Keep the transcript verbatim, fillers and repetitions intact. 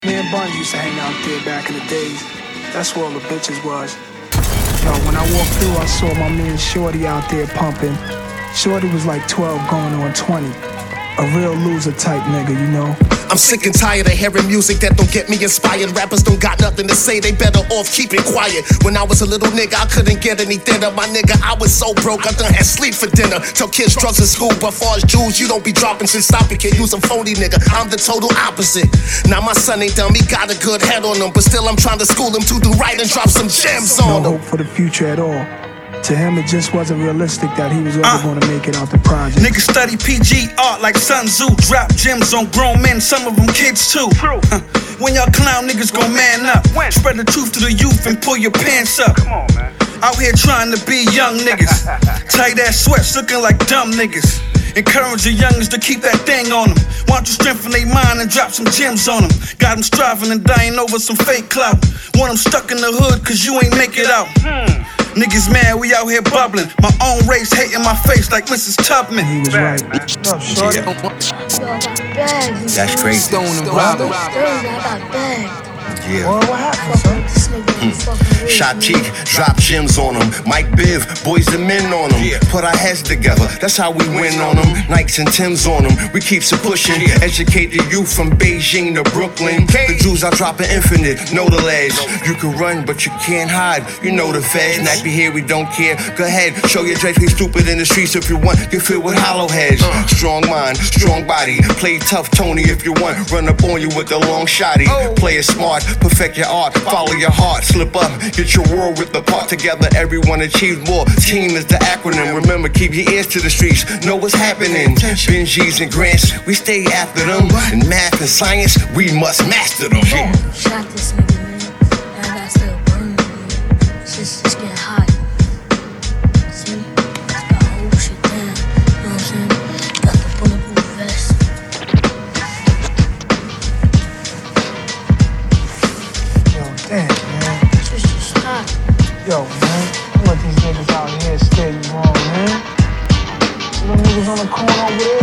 Me and Bun used to hang out there back in the days. That's where all the bitches was. Yo, when I walked through, I saw my man Shorty out there pumping. Shorty was like twelve going on twenty. A real loser type nigga, you know. I'm sick and tired of hearing music that don't get me inspired. Rappers don't got nothing to say, they better off keeping quiet. When I was a little nigga, I couldn't get any dinner. My nigga, I was so broke, I done had sleep for dinner. Tell kids drugs in school, but far as jewels, you don't be dropping shit. Stop it, kid, use a phony nigga. I'm the total opposite. Now my son ain't dumb, he got a good head on him, but still I'm trying to school him to do right and drop some gems on him. No hope for the future at all. To him, it just wasn't realistic that he was ever uh, gonna make it out the project. Niggas study P G art like Sun Tzu. Drop gems on grown men, some of them kids too. Uh, when y'all clown niggas gon' man up. Spread the truth to the youth and pull your pants up. Come on, man. Out here trying to be young niggas. Tight ass sweats looking like dumb niggas. Encourage the youngins to keep that thing on them. Want to strengthen their mind and drop some gems on them. Got them striving and dying over some fake clout. Want them stuck in the hood cause you ain't make it out. Hmm. Niggas mad, we out here bubbling. My own race hating my face like Missus Tubman. He was right. What's up, shorty? Yo, I got bags. That's crazy. Stone and Thursday, I got bags. Yeah. Well, what happened, son? This nigga fucking rich. Shot cheek, drop gems on them. Mike Biv, boys and men on them. Yeah. Put our heads together, that's how we win on them. Nikes and Tims on them, we keeps it pushing. Educate the youth from Beijing to Brooklyn. The Jews are dropping infinite, know the ledge. You can run, but you can't hide. You know the feds, nappy here, we don't care. Go ahead, show your dreads, we stupid in the streets if you want. Get filled with hollow heads. Strong mind, strong body. Play tough, Tony, if you want. Run up on you with the long shotty. Play it smart, perfect your art, follow your heart. Slip up, get your world with the part together. Everyone achieves more. Team is the acronym. Remember, keep your ears to the streets. Know what's happening. Benjis and Grants, we stay after them. In math and science, we must master them. Yeah. Shot this nigga, man. Now I got still burning, man. Shit's just getting hot. See? Just gotta hold shit down. You know what I'm saying? Got the bulletproof vest. Yo, damn, man. Shit's just hot. Yo, man. I want these niggas out here steady wrong, man. See them niggas on the corner over there?